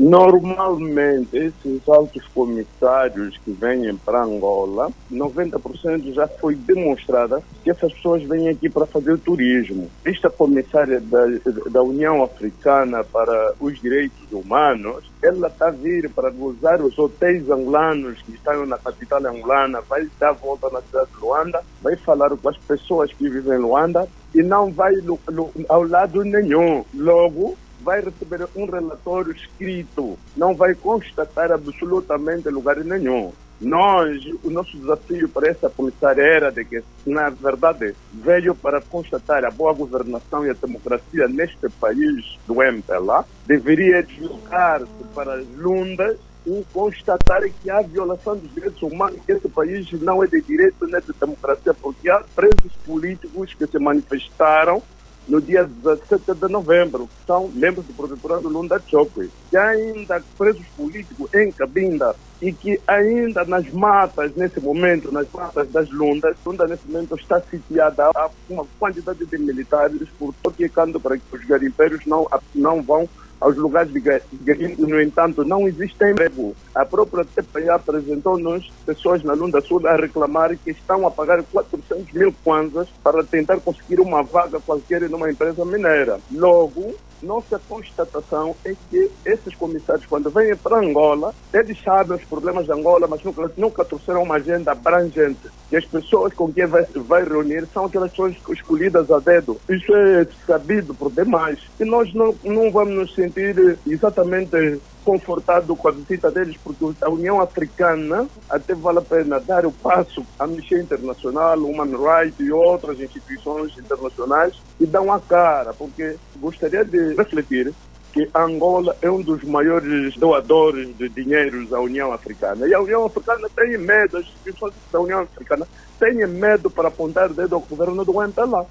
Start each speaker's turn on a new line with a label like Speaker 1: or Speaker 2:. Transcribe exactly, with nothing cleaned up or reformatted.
Speaker 1: Normalmente, esses altos comissários que vêm para Angola, noventa por cento já foi demonstrada que essas pessoas vêm aqui para fazer turismo. Esta comissária da, da União Africana para os Direitos Humanos, ela está a vir para gozar os hotéis angolanos que estão na capital angolana, vai dar a volta na cidade de Luanda, vai falar com as pessoas que vivem em Luanda e não vai no, no, ao lado nenhum. Logo, vai receber um relatório escrito, não vai constatar absolutamente lugar nenhum. Nós, o nosso desafio para essa comissária era de que, na verdade, veio para constatar a boa governação e a democracia neste país do M P L A, deveria deslocar-se para as Lundas e constatar que há violação dos direitos humanos, que esse país não é de direito nem de democracia, porque há presos políticos que se manifestaram no dia dezessete de novembro, que são membros do protetorado Lunda Chokwe, que há ainda presos políticos em Cabinda e que ainda nas matas, nesse momento, nas matas das Lundas, Lunda nesse momento está sitiada a uma quantidade de militares por toquecando para que os garimpeiros não, não vão aos lugares de garimpo. No entanto, não existe emprego. A própria T P I apresentou-nos pessoas na Lunda Sul a reclamar que estão a pagar quatrocentos mil kwanzas para tentar conseguir uma vaga qualquer numa empresa mineira. Logo, nossa constatação é que esses comissários, quando vêm para Angola, eles sabem os problemas de Angola, mas nunca, nunca trouxeram uma agenda abrangente. E as pessoas com quem vai, vai reunir são aquelas pessoas escolhidas a dedo. Isso é sabido por demais. E nós não, não vamos nos sentir exatamente confortados com a visita deles, porque a União Africana até vale a pena dar o passo à Amnistia Internacional, Human Rights e outras instituições internacionais e dão a cara, porque gostaria de refletir que Angola é um dos maiores doadores de dinheiros à União Africana. E a União Africana tem medo, as instituições da União Africana têm medo para apontar o dedo ao governo do M P L A.